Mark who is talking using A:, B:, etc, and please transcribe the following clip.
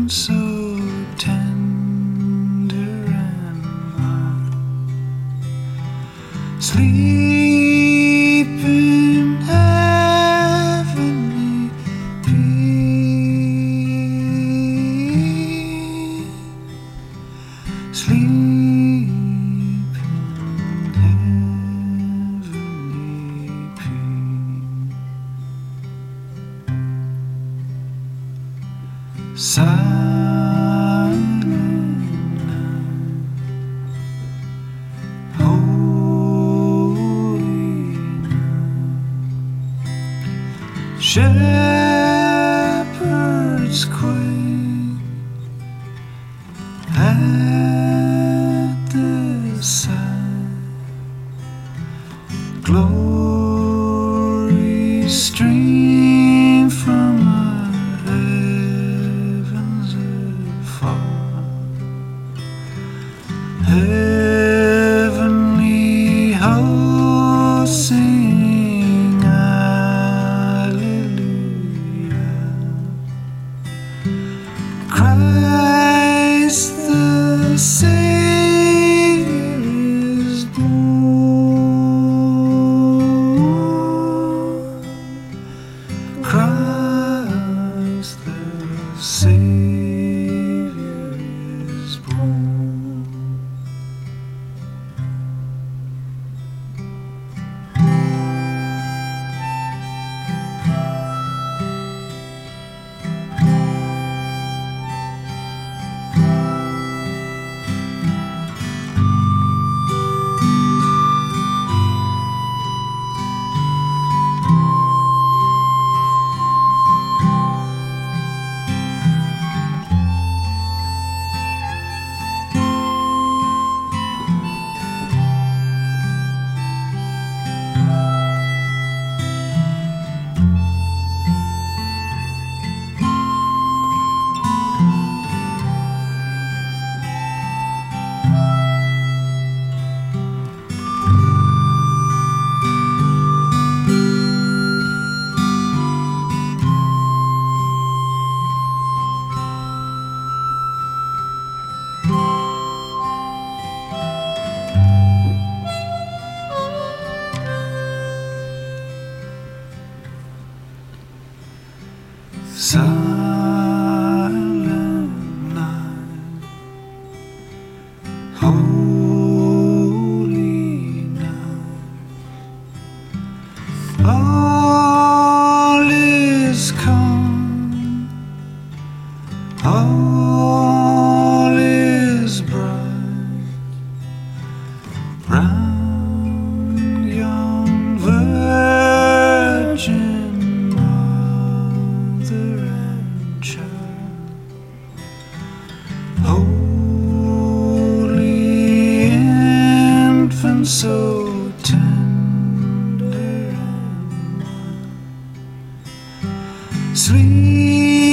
A: so tender and mild, sleep in heavenly peace, sleep in heavenly peace. Silent night, holy night, shepherds quake at the sight, glory stream from our heavens afar, heavenly hosts sing Alleluia. Christ the Savior is born. Christ the Savior is born. Silent night, holy night, all is calm, all is bright, round young virgin holy infant, so tender and mild, sleep